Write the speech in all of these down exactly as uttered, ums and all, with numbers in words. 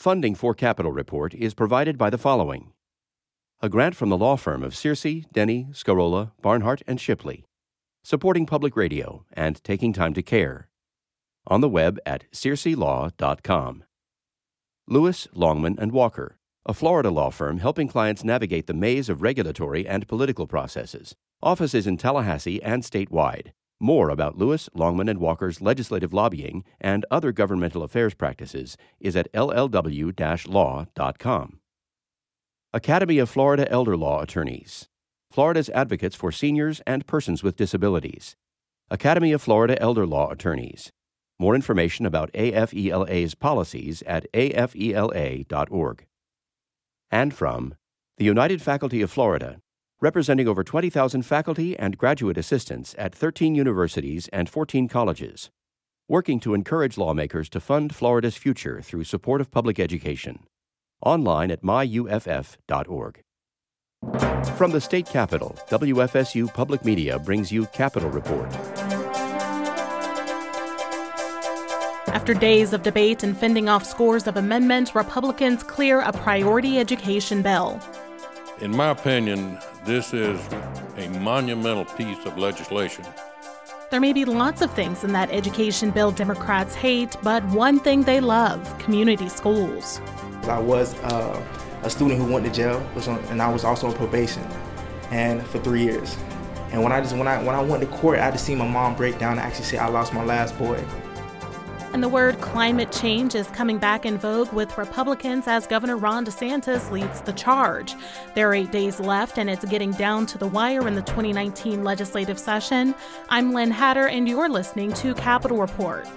Funding for Capitol Report is provided by the following. A grant from the law firm of Searcy, Denny, Scarola, Barnhart, and Shipley, supporting public radio and taking time to care. On the web at searcy law dot com. Lewis, Longman and Walker, a Florida law firm helping clients navigate the maze of regulatory and political processes. Offices in Tallahassee and statewide. More about Lewis, Longman and Walker's legislative lobbying and other governmental affairs practices is at l l w dash law dot com. Academy of Florida Elder Law Attorneys, Florida's advocates for seniors and persons with disabilities. Academy of Florida Elder Law Attorneys. More information about A F E L A's policies at a f e l a dot org. And from the United Faculty of Florida, representing over twenty thousand faculty and graduate assistants at thirteen universities and fourteen colleges, working to encourage lawmakers to fund Florida's future through support of public education. Online at my u f f dot org. From the state capitol, W F S U Public Media brings you Capitol Report. After days of debate and fending off scores of amendments, Republicans clear a priority education bill. In my opinion, this is a monumental piece of legislation. There may be lots of things in that education bill Democrats hate, but one thing they love: community schools. I was uh, a student who went to jail, was on, and I was also on probation, and for three years. And when I just when I when I went to court, I just seen my mom break down and actually say I lost my last boy. And the word climate change is coming back in vogue with Republicans as Governor Ron DeSantis leads the charge. There are eight days left, and it's getting down to the wire in the twenty nineteen legislative session. I'm Lynn Hatter, and you're listening to Capitol Report.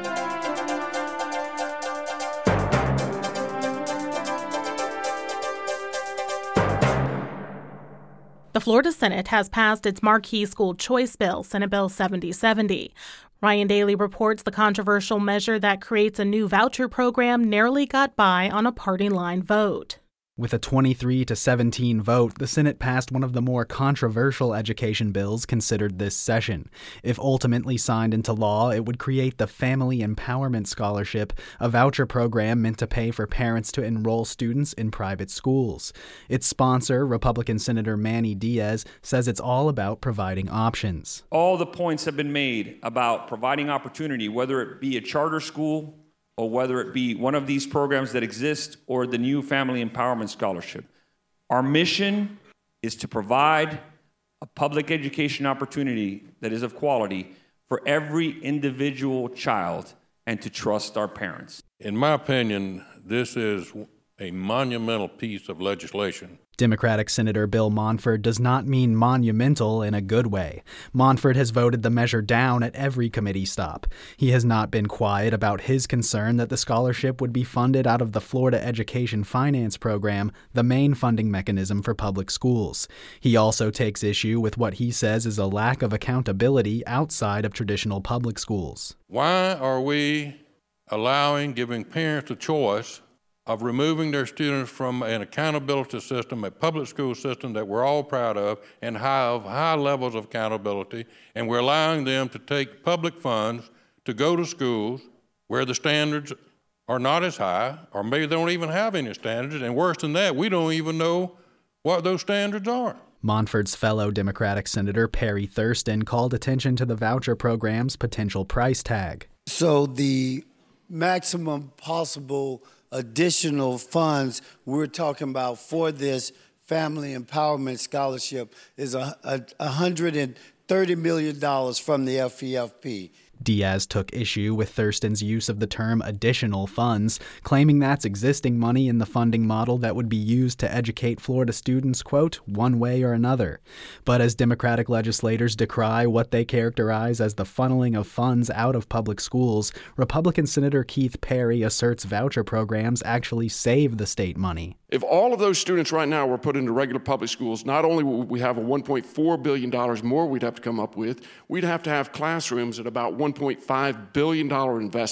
The Florida Senate has passed its marquee school choice bill, Senate Bill seventy seventy. Ryan Daly reports the controversial measure that creates a new voucher program narrowly got by on a party line vote. With a twenty-three to seventeen vote, the Senate passed one of the more controversial education bills considered this session. If ultimately signed into law, it would create the Family Empowerment Scholarship, a voucher program meant to pay for parents to enroll students in private schools. Its sponsor, Republican Senator Manny Diaz, says it's all about providing options. All the points have been made about providing opportunity, whether it be a charter school, or whether it be one of these programs that exist or the new Family Empowerment Scholarship. Our mission is to provide a public education opportunity that is of quality for every individual child and to trust our parents. In my opinion, this is a monumental piece of legislation. Democratic Senator Bill Monfort does not mean monumental in a good way. Monfort has voted the measure down at every committee stop. He has not been quiet about his concern that the scholarship would be funded out of the Florida Education Finance Program, the main funding mechanism for public schools. He also takes issue with what he says is a lack of accountability outside of traditional public schools. Why are we allowing, giving parents a choice of removing their students from an accountability system, a public school system that we're all proud of and have high levels of accountability, and we're allowing them to take public funds to go to schools where the standards are not as high, or maybe they don't even have any standards, and worse than that, we don't even know what those standards are. Monfort's fellow Democratic Senator Perry Thurston called attention to the voucher program's potential price tag. So the maximum possible additional funds we're talking about for this Family Empowerment Scholarship is a, a, one hundred thirty million dollars from the F E F P. Diaz took issue with Thurston's use of the term additional funds, claiming that's existing money in the funding model that would be used to educate Florida students, quote, one way or another. But as Democratic legislators decry what they characterize as the funneling of funds out of public schools, Republican Senator Keith Perry asserts voucher programs actually save the state money. If all of those students right now were put into regular public schools, not only would we have a one point four billion dollars more we'd have to come up with, we'd have to have classrooms at about one point five billion dollars investment.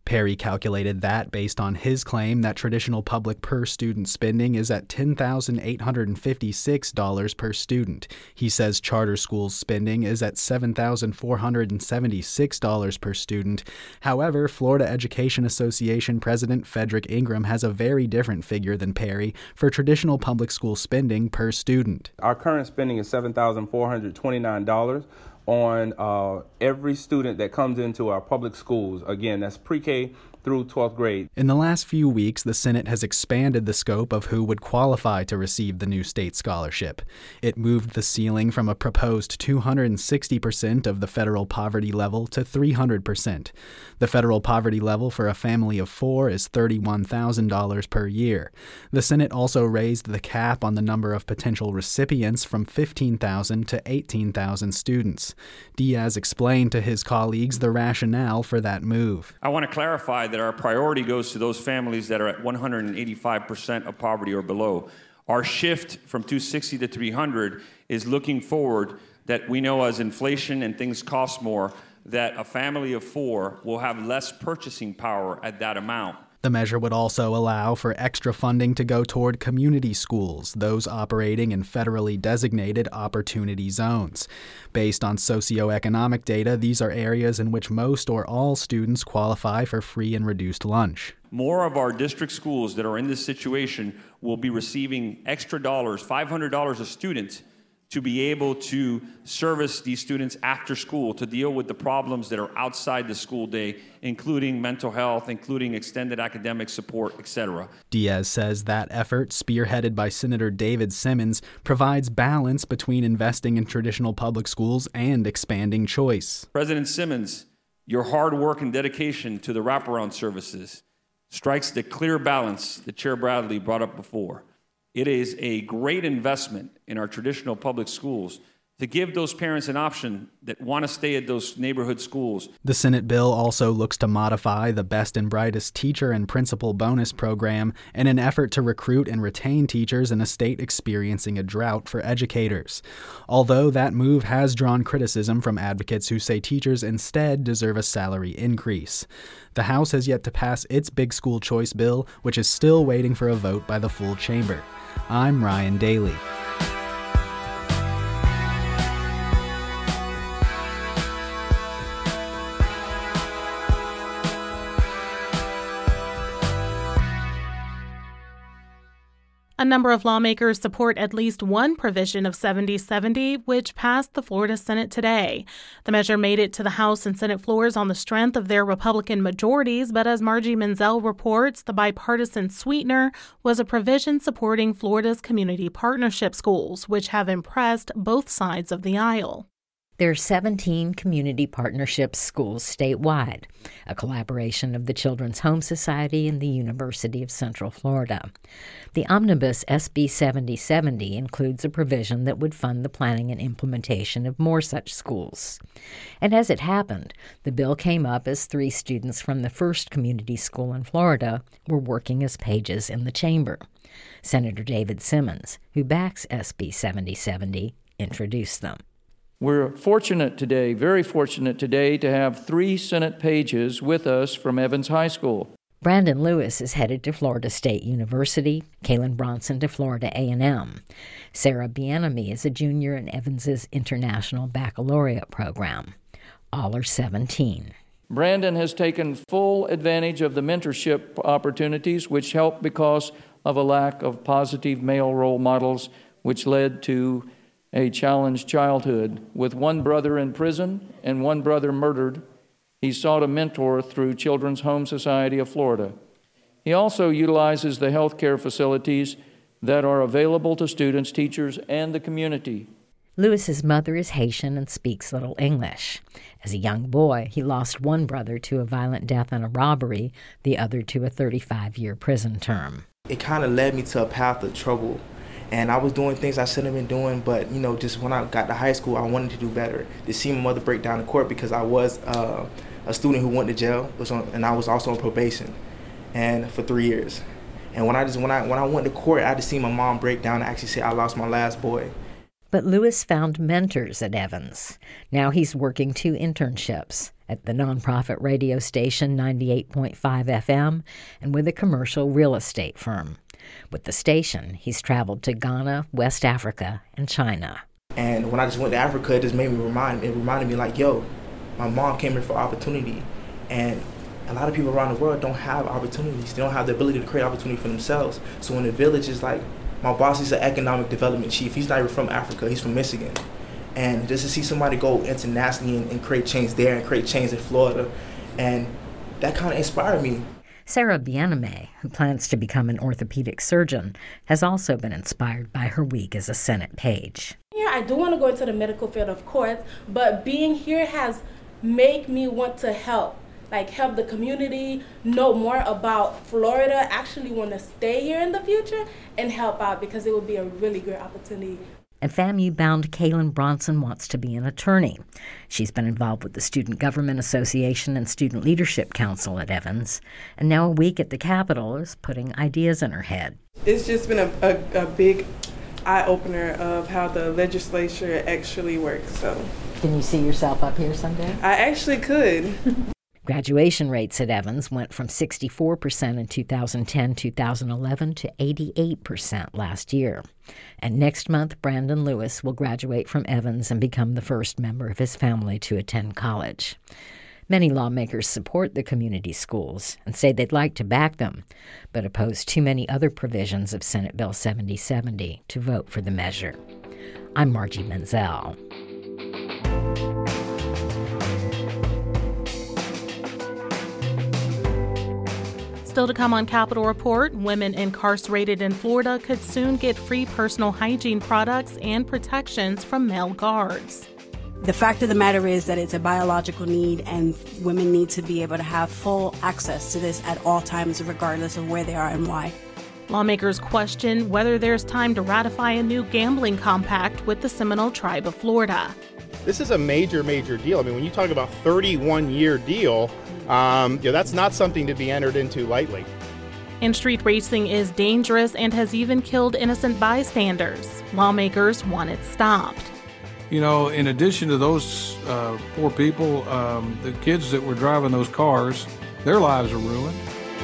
Perry calculated that based on his claim that traditional public per-student spending is at ten thousand eight hundred fifty-six dollars per student. He says charter schools' spending is at seven thousand four hundred seventy-six dollars per student. However, Florida Education Association President Frederick Ingram has a very different figure than Perry for traditional public school spending per student. Our current spending is seven thousand four hundred twenty-nine dollars on uh, every student that comes into our public schools. Again, that's pre-K through twelfth grade. In the last few weeks, the Senate has expanded the scope of who would qualify to receive the new state scholarship. It moved the ceiling from a proposed two hundred sixty percent of the federal poverty level to three hundred percent. The federal poverty level for a family of four is thirty-one thousand dollars per year. The Senate also raised the cap on the number of potential recipients from fifteen thousand to eighteen thousand students. Diaz explained to his colleagues the rationale for that move. I want to clarify that our priority goes to those families that are at one hundred eighty-five percent of poverty or below. Our shift from two hundred sixty to three hundred is looking forward that we know as inflation and things cost more, that a family of four will have less purchasing power at that amount. The measure would also allow for extra funding to go toward community schools, those operating in federally designated opportunity zones. Based on socioeconomic data, these are areas in which most or all students qualify for free and reduced lunch. More of our district schools that are in this situation will be receiving extra dollars, five hundred dollars a student, to be able to service these students after school, to deal with the problems that are outside the school day, including mental health, including extended academic support, et cetera. Diaz says that effort, spearheaded by Senator David Simmons, provides balance between investing in traditional public schools and expanding choice. President Simmons, your hard work and dedication to the wraparound services strikes the clear balance that Chair Bradley brought up before. It is a great investment in our traditional public schools to give those parents an option that want to stay at those neighborhood schools. The Senate bill also looks to modify the Best and Brightest Teacher and Principal Bonus program in an effort to recruit and retain teachers in a state experiencing a drought for educators. Although that move has drawn criticism from advocates who say teachers instead deserve a salary increase. The House has yet to pass its Big School Choice bill, which is still waiting for a vote by the full chamber. I'm Ryan Daly. A number of lawmakers support at least one provision of seventy seventy, which passed the Florida Senate today. The measure made it to the House and Senate floors on the strength of their Republican majorities, but as Margie Menzel reports, the bipartisan sweetener was a provision supporting Florida's community partnership schools, which have impressed both sides of the aisle. There are seventeen community partnership schools statewide, a collaboration of the Children's Home Society and the University of Central Florida. The omnibus S B seventy seventy includes a provision that would fund the planning and implementation of more such schools. And as it happened, the bill came up as three students from the first community school in Florida were working as pages in the chamber. Senator David Simmons, who backs S B seventy seventy, introduced them. We're fortunate today, very fortunate today, to have three Senate pages with us from Evans High School. Brandon Lewis is headed to Florida State University, Kaylin Bronson to Florida A and M. Sarah Bienemy is a junior in Evans's International Baccalaureate program. All are seventeen. Brandon has taken full advantage of the mentorship opportunities which helped because of a lack of positive male role models, which led to a challenged childhood. With one brother in prison and one brother murdered, he sought a mentor through Children's Home Society of Florida. He also utilizes the health care facilities that are available to students, teachers, and the community. Lewis's mother is Haitian and speaks little English. As a young boy, he lost one brother to a violent death and a robbery, the other to a thirty-five-year prison term. It kind of led me to a path of trouble. And I was doing things I shouldn't have been doing, but, you know, just when I got to high school, I wanted to do better. To see my mother break down in court because I was uh, a student who went to jail, was on, and I was also on probation, and for three years. And when I just when I when I went to court, I just seen my mom break down and actually say I lost my last boy. But Lewis found mentors at Evans. Now he's working two internships at the nonprofit radio station ninety-eight point five F M and with a commercial real estate firm. With the station, he's traveled to Ghana, West Africa, and China. And when I just went to Africa, it just made me remind, it reminded me like, yo, my mom came here for opportunity. And a lot of people around the world don't have opportunities. They don't have the ability to create opportunity for themselves. So in the village, it's like, my boss is an economic development chief. He's not even from Africa. He's from Michigan. And just to see somebody go internationally and, and create change there and create change in Florida, and that kind of inspired me. Sarah Bien-Aimé, who plans to become an orthopedic surgeon, has also been inspired by her week as a Senate page. Yeah, I do want to go into the medical field, of course, but being here has made me want to help. Like help the community, know more about Florida, actually want to stay here in the future and help out because it would be a really good opportunity. And FAMU-bound Kaylin Bronson wants to be an attorney. She's been involved with the Student Government Association and Student Leadership Council at Evans, and now a week at the Capitol is putting ideas in her head. It's just been a, a, a big eye-opener of how the legislature actually works. So, can you see yourself up here someday? I actually could. Graduation rates at Evans went from sixty-four percent in two thousand ten to two thousand eleven to eighty-eight percent last year. And next month, Brandon Lewis will graduate from Evans and become the first member of his family to attend college. Many lawmakers support the community schools and say they'd like to back them, but oppose too many other provisions of Senate Bill seventy seventy to vote for the measure. I'm Margie Menzel. Still to come on Capitol Report, women incarcerated in Florida could soon get free personal hygiene products and protections from male guards. The fact of the matter is that it's a biological need, and women need to be able to have full access to this at all times, regardless of where they are and why. Lawmakers question whether there's time to ratify a new gambling compact with the Seminole Tribe of Florida. This is a major, major deal. I mean, when you talk about thirty-one year deal, um, you know, that's not something to be entered into lightly. And street racing is dangerous and has even killed innocent bystanders. Lawmakers want it stopped. You know, in addition to those uh, poor people, um, the kids that were driving those cars, their lives are ruined.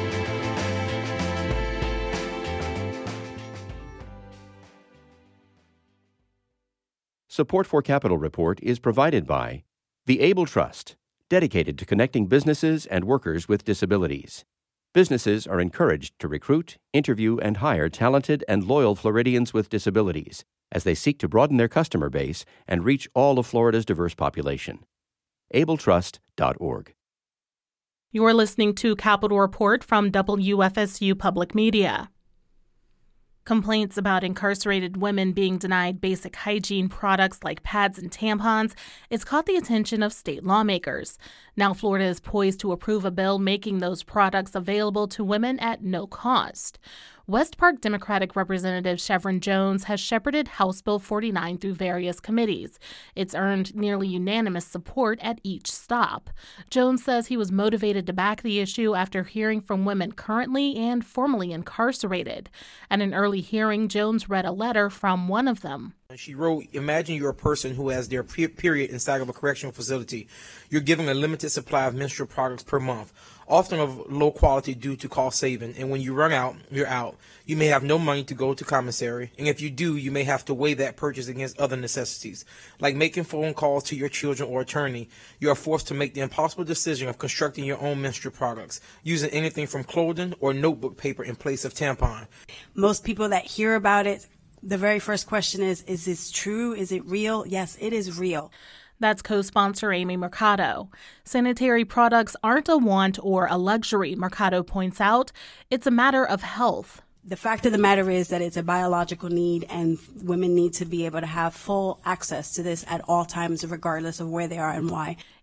Support for Capitol Report is provided by the Able Trust, dedicated to connecting businesses and workers with disabilities. Businesses are encouraged to recruit, interview, and hire talented and loyal Floridians with disabilities as they seek to broaden their customer base and reach all of Florida's diverse population. able trust dot org. You're listening to Capitol Report from W F S U Public Media. Complaints about incarcerated women being denied basic hygiene products like pads and tampons has caught the attention of state lawmakers. Now Florida is poised to approve a bill making those products available to women at no cost. West Park Democratic Representative Chevron Jones has shepherded House Bill forty-nine through various committees. It's earned nearly unanimous support at each stop. Jones says he was motivated to back the issue after hearing from women currently and formerly incarcerated. At an early hearing, Jones read a letter from one of them. She wrote, imagine you're a person who has their period inside of a correctional facility. You're given a limited supply of menstrual products per month, often of low quality due to cost saving, and when you run out, you're out. You may have no money to go to commissary, and if you do, you may have to weigh that purchase against other necessities, like making phone calls to your children or attorney. You are forced to make the impossible decision of constructing your own menstrual products, using anything from clothing or notebook paper in place of tampon. Most people that hear about it, the very first question is, is this true? Is it real? Yes, it is real. That's co-sponsor Amy Mercado. Sanitary products aren't a want or a luxury, Mercado points out. It's a matter of health. The fact of the matter is that it's a biological need, and women need to be able to have full access to this at all times, regardless of where they are and why.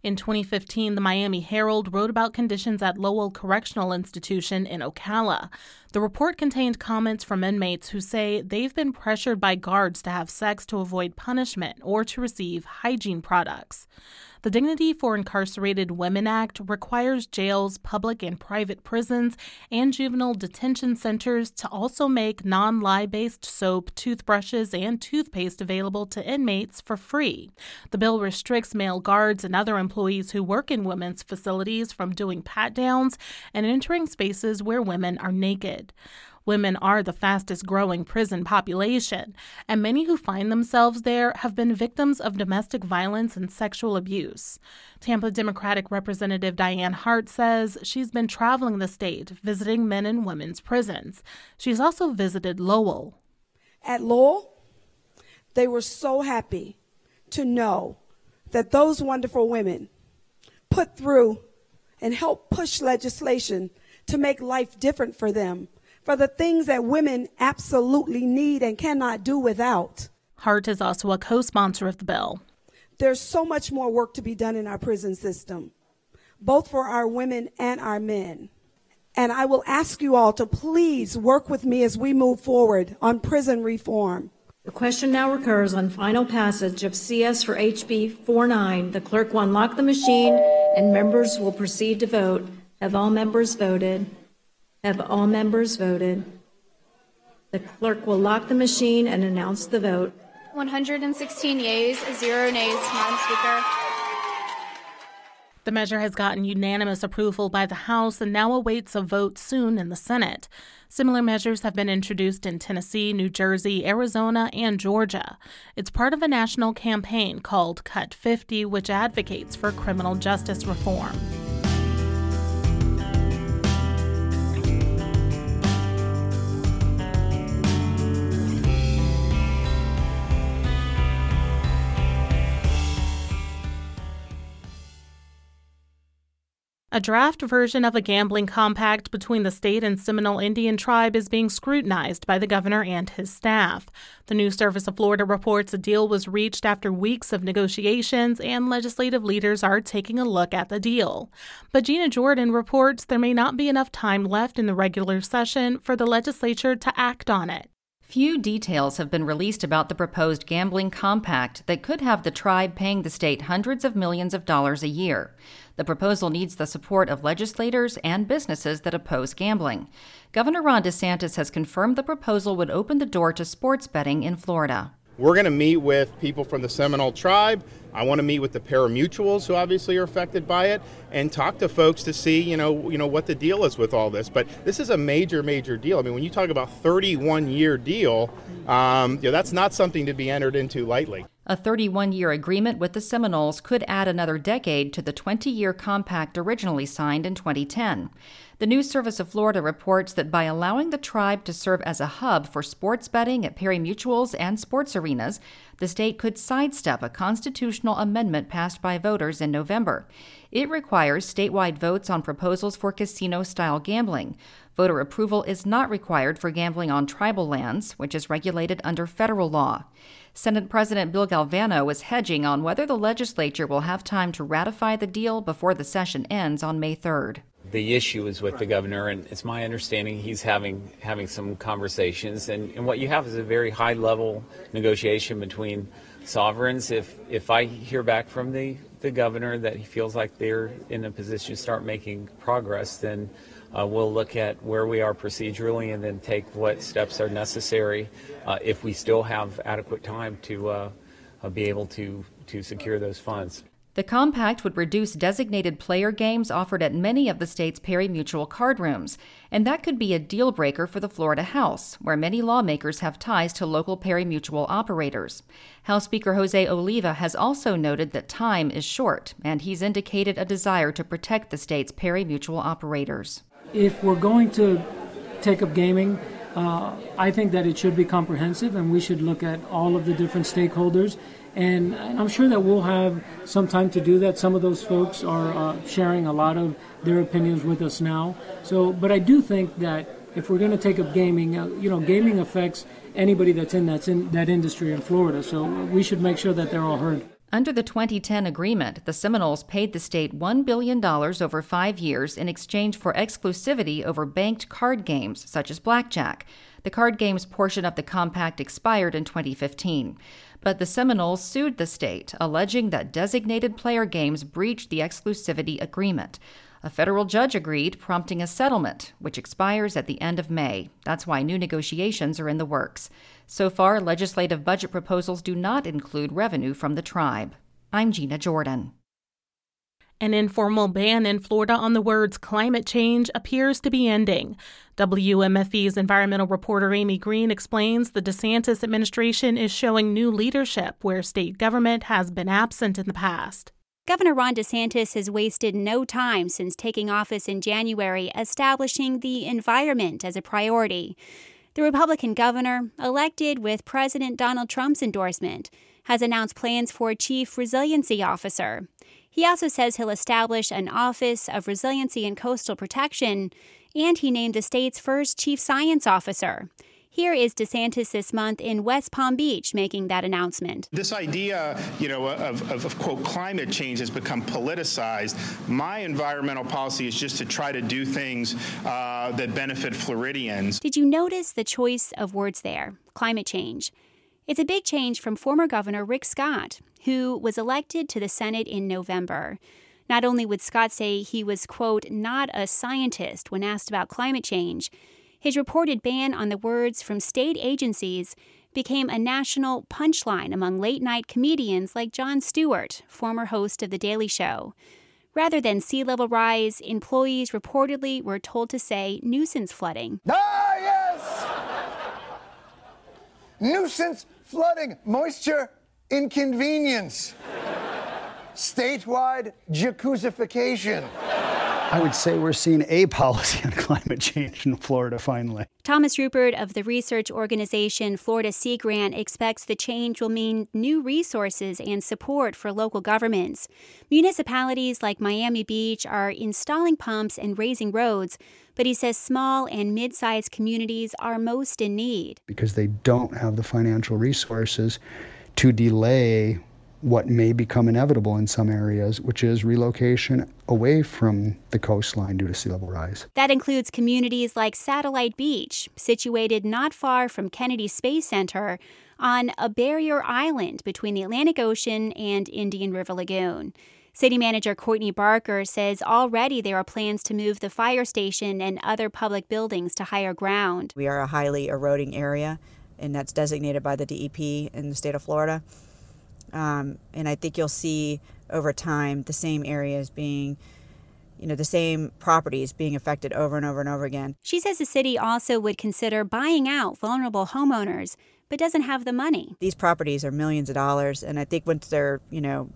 In twenty fifteen, the Miami Herald wrote about conditions at Lowell Correctional Institution in Ocala. The report contained comments from inmates who say they've been pressured by guards to have sex to avoid punishment or to receive hygiene products. The Dignity for Incarcerated Women Act requires jails, public and private prisons, and juvenile detention centers to also make non-lye-based soap, toothbrushes, and toothpaste available to inmates for free. The bill restricts male guards and other employees who work in women's facilities from doing pat-downs and entering spaces where women are naked. Women are the fastest growing prison population, and many who find themselves there have been victims of domestic violence and sexual abuse. Tampa Democratic Representative Diane Hart says she's been traveling the state, visiting men and women's prisons. She's also visited Lowell. At Lowell, they were so happy to know that those wonderful women put through and helped push legislation to make life different for them, for the things that women absolutely need and cannot do without. Hart is also a co-sponsor of the bill. There's so much more work to be done in our prison system, both for our women and our men. And I will ask you all to please work with me as we move forward on prison reform. The question now recurs on final passage of C S for H B forty-nine. The clerk will unlock the machine and members will proceed to vote. Have all members voted? Have all members voted? The clerk will lock the machine and announce the vote. one hundred sixteen yeas, zero nays, Madam Speaker. The measure has gotten unanimous approval by the House and now awaits a vote soon in the Senate. Similar measures have been introduced in Tennessee, New Jersey, Arizona, and Georgia. It's part of a national campaign called Cut fifty, which advocates for criminal justice reform. A draft version of a gambling compact between the state and Seminole Indian tribe is being scrutinized by the governor and his staff. The News Service of Florida reports a deal was reached after weeks of negotiations, and legislative leaders are taking a look at the deal. But Gina Jordan reports there may not be enough time left in the regular session for the legislature to act on it. Few details have been released about the proposed gambling compact that could have the tribe paying the state hundreds of millions of dollars a year. The proposal needs the support of legislators and businesses that oppose gambling. Governor Ron DeSantis has confirmed the proposal would open the door to sports betting in Florida. We're going to meet with people from the Seminole tribe. I want to meet with the pari-mutuels who obviously are affected by it and talk to folks to see, you know, you know what the deal is with all this. But this is a major, major deal. I mean, when you talk about thirty-one year deal, um, you know, that's not something to be entered into lightly. A thirty-one year agreement with the Seminoles could add another decade to the twenty year compact originally signed in twenty ten. The News Service of Florida reports that by allowing the tribe to serve as a hub for sports betting at pari-mutuels and sports arenas, the state could sidestep a constitutional amendment passed by voters in November. It requires statewide votes on proposals for casino-style gambling. Voter approval is not required for gambling on tribal lands, which is regulated under federal law. Senate President Bill Galvano is hedging on whether the legislature will have time to ratify the deal before the session ends on May third. The issue is with the governor, and it's my understanding he's having having some conversations. And, and what you have is a very high-level negotiation between sovereigns. If if I hear back from the, the governor that he feels like they're in a position to start making progress, then uh, we'll look at where we are procedurally and then take what steps are necessary uh, if we still have adequate time to uh, uh, be able to, to secure those funds. The compact would reduce designated player games offered at many of the state's pari-mutuel card rooms, and that could be a deal breaker for the Florida House, where many lawmakers have ties to local pari-mutuel operators. House Speaker Jose Oliva has also noted that time is short, and he's indicated a desire to protect the state's pari-mutuel operators. If we're going to take up gaming, uh, I think that it should be comprehensive, and we should look at all of the different stakeholders. And I'm sure that we'll have some time to do that. Some of those folks are uh, sharing a lot of their opinions with us now. So, but I do think that if we're going to take up gaming, uh, you know, gaming affects anybody that's in that's in that industry in Florida. So we should make sure that they're all heard. Under the twenty ten agreement, the Seminoles paid the state one billion dollars over five years in exchange for exclusivity over banked card games, such as blackjack. The card games portion of the compact expired in twenty fifteen. But the Seminoles sued the state, alleging that designated player games breached the exclusivity agreement. A federal judge agreed, prompting a settlement, which expires at the end of May. That's why new negotiations are in the works. So far, legislative budget proposals do not include revenue from the tribe. I'm Gina Jordan. An informal ban in Florida on the words climate change appears to be ending. W M F E's environmental reporter Amy Green explains the DeSantis administration is showing new leadership where state government has been absent in the past. Governor Ron DeSantis has wasted no time since taking office in January establishing the environment as a priority. The Republican governor, elected with President Donald Trump's endorsement, has announced plans for a chief resiliency officer. He also says he'll establish an Office of Resiliency and Coastal Protection, and he named the state's first chief science officer. Here is DeSantis this month in West Palm Beach making that announcement. This idea, you know, of, of, of, quote, climate change has become politicized. My environmental policy is just to try to do things uh, that benefit Floridians. Did you notice the choice of words there? Climate change. It's a big change from former Governor Rick Scott, who was elected to the Senate in November. Not only would Scott say he was, quote, not a scientist when asked about climate change, his reported ban on the words from state agencies became a national punchline among late-night comedians like Jon Stewart, former host of The Daily Show. Rather than sea level rise, employees reportedly were told to say nuisance flooding. Ah, yes! Nuisance flooding, moisture inconvenience, statewide jacuzzification. I would say we're seeing a policy on climate change in Florida finally. Thomas Rupert of the research organization Florida Sea Grant expects the change will mean new resources and support for local governments. Municipalities like Miami Beach are installing pumps and raising roads, but he says small and mid-sized communities are most in need. Because they don't have the financial resources to delay what may become inevitable in some areas, which is relocation away from the coastline due to sea level rise. That includes communities like Satellite Beach, situated not far from Kennedy Space Center on a barrier island between the Atlantic Ocean and Indian River Lagoon. City Manager Courtney Barker says already there are plans to move the fire station and other public buildings to higher ground. We are a highly eroding area, and that's designated by the D E P in the state of Florida. Um, and I think you'll see over time the same areas being, you know, the same properties being affected over and over and over again. She says the city also would consider buying out vulnerable homeowners, but doesn't have the money. These properties are millions of dollars, and I think once they're, you know,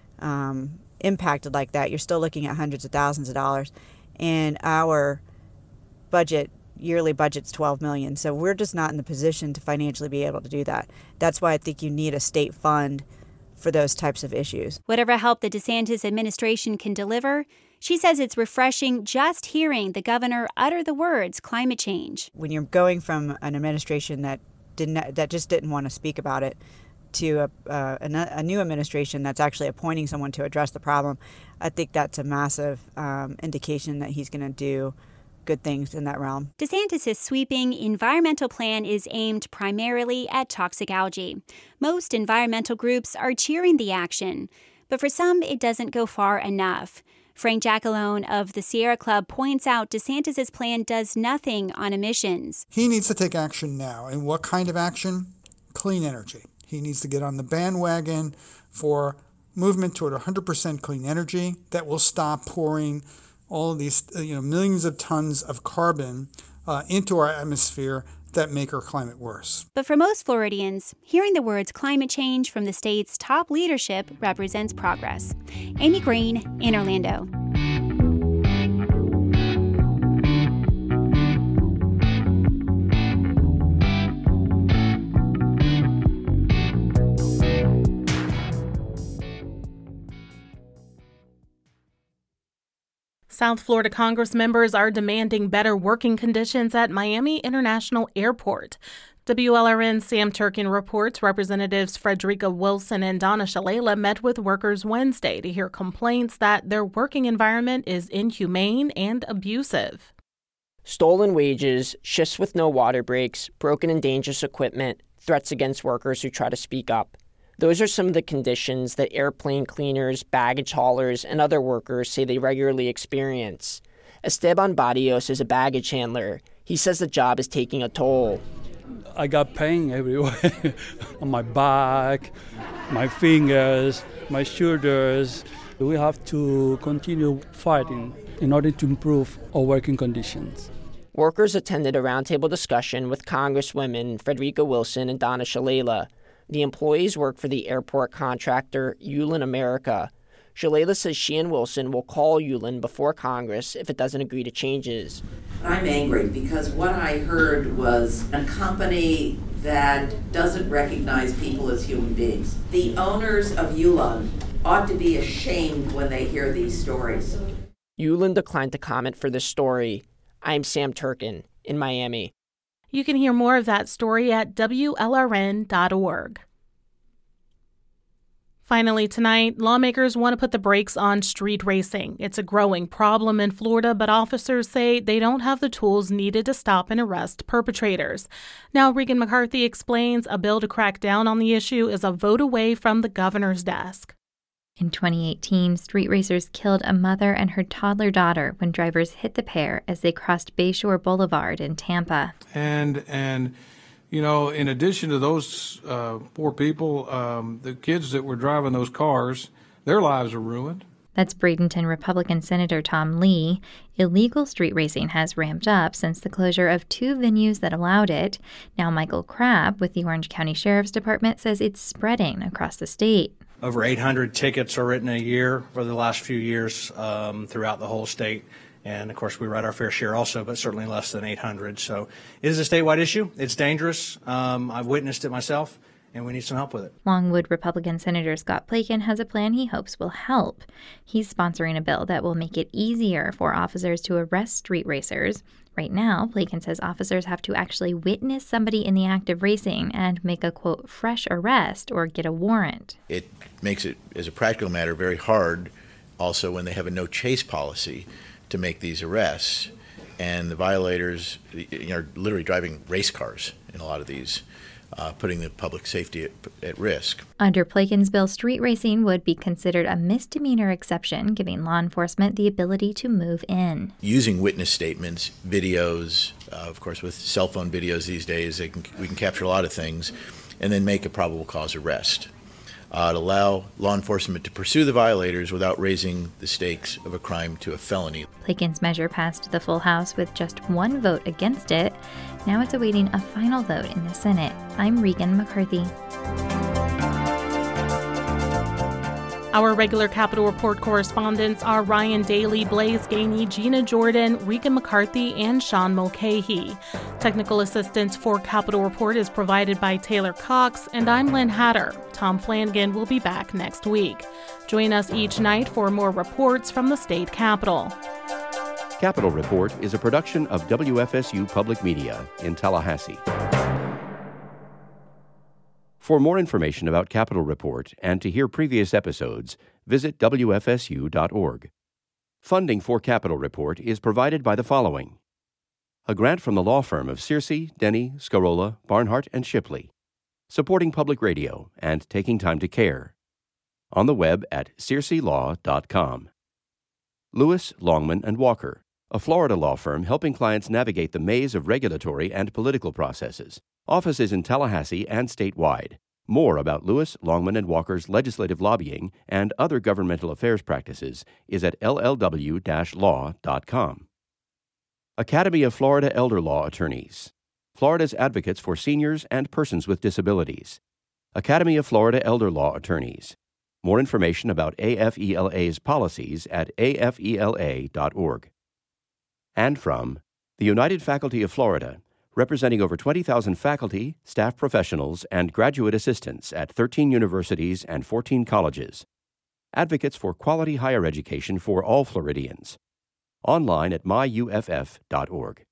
um, impacted like that, you're still looking at hundreds of thousands of dollars. And our budget, yearly budget's twelve million dollars, so we're just not in the position to financially be able to do that. That's why I think you need a state fund for those types of issues. Whatever help the DeSantis administration can deliver, she says it's refreshing just hearing the governor utter the words climate change. When you're going from an administration that didn't, that just didn't want to speak about it, to a, uh, a, a new administration that's actually appointing someone to address the problem, I think that's a massive um, indication that he's going to do good things in that realm. DeSantis' sweeping environmental plan is aimed primarily at toxic algae. Most environmental groups are cheering the action, but for some it doesn't go far enough. Frank Jackalone of the Sierra Club points out DeSantis' plan does nothing on emissions. He needs to take action now. And what kind of action? Clean energy. He needs to get on the bandwagon for movement toward one hundred percent clean energy that will stop pouring all of these, you know, millions of tons of carbon uh, into our atmosphere that make our climate worse. But for most Floridians, hearing the words climate change from the state's top leadership represents progress. Amy Green in Orlando. South Florida Congress members are demanding better working conditions at Miami International Airport. W L R N's Sam Turkin reports Representatives Frederica Wilson and Donna Shalala met with workers Wednesday to hear complaints that their working environment is inhumane and abusive. Stolen wages, shifts with no water breaks, broken and dangerous equipment, threats against workers who try to speak up. Those are some of the conditions that airplane cleaners, baggage haulers, and other workers say they regularly experience. Esteban Barrios is a baggage handler. He says the job is taking a toll. I got pain everywhere, on my back, my fingers, my shoulders. We have to continue fighting in order to improve our working conditions. Workers attended a roundtable discussion with Congresswomen Frederica Wilson and Donna Shalala. The employees work for the airport contractor Yulin America. Shalala says she and Wilson will call Yulin before Congress if it doesn't agree to changes. I'm angry because what I heard was a company that doesn't recognize people as human beings. The owners of Yulin ought to be ashamed when they hear these stories. Yulin declined to comment for this story. I'm Sam Turkin in Miami. You can hear more of that story at W L R N dot org. Finally tonight, lawmakers want to put the brakes on street racing. It's a growing problem in Florida, but officers say they don't have the tools needed to stop and arrest perpetrators. Now, Regan McCarthy explains a bill to crack down on the issue is a vote away from the governor's desk. In twenty eighteen, street racers killed a mother and her toddler daughter when drivers hit the pair as they crossed Bayshore Boulevard in Tampa. And, and you know, in addition to those uh, poor people, um, the kids that were driving those cars, their lives are ruined. That's Bradenton Republican Senator Tom Lee. Illegal street racing has ramped up since the closure of two venues that allowed it. Now Michael Crabb with the Orange County Sheriff's Department says it's spreading across the state. Over eight hundred tickets are written a year for the last few years um, throughout the whole state. And, of course, we write our fair share also, but certainly less than eight hundred. So it is a statewide issue. It's dangerous. Um, I've witnessed it myself, and we need some help with it. Longwood Republican Senator Scott Plakin has a plan he hopes will help. He's sponsoring a bill that will make it easier for officers to arrest street racers. Right now, Plakin says officers have to actually witness somebody in the act of racing and make a, quote, fresh arrest or get a warrant. It makes it, as a practical matter, very hard also when they have a no-chase policy to make these arrests. And the violators, you know, are literally driving race cars in a lot of these, uh, putting the public safety at, at risk. Under Plakin's bill, street racing would be considered a misdemeanor exception, giving law enforcement the ability to move in. Using witness statements, videos, uh, of course, with cell phone videos these days, they can, we can capture a lot of things, and then make a probable cause arrest. Uh, to allow law enforcement to pursue the violators without raising the stakes of a crime to a felony. Plakin's measure passed the full House with just one vote against it. Now it's awaiting a final vote in the Senate. I'm Regan McCarthy. Our regular Capitol Report correspondents are Ryan Daly, Blaze Gainey, Gina Jordan, Regan McCarthy, and Sean Mulcahy. Technical assistance for Capitol Report is provided by Taylor Cox, and I'm Lynn Hatter. Tom Flanagan will be back next week. Join us each night for more reports from the state capitol. Capitol Report is a production of W F S U Public Media in Tallahassee. For more information about Capitol Report and to hear previous episodes, visit W F S U dot org. Funding for Capitol Report is provided by the following: a grant from the law firm of Searcy, Denny, Scarola, Barnhart, and Shipley, supporting public radio and taking time to care. On the web at searcy law dot com. Lewis, Longman, and Walker, a Florida law firm helping clients navigate the maze of regulatory and political processes. Offices in Tallahassee and statewide. More about Lewis, Longman, and Walker's legislative lobbying and other governmental affairs practices is at L L W law dot com. Academy of Florida Elder Law Attorneys, Florida's advocates for seniors and persons with disabilities. Academy of Florida Elder Law Attorneys. More information about A F E L A's policies at A F E L A dot org. And from the United Faculty of Florida, representing over twenty thousand faculty, staff professionals, and graduate assistants at thirteen universities and fourteen colleges. Advocates for quality higher education for all Floridians. Online at my U F F dot org.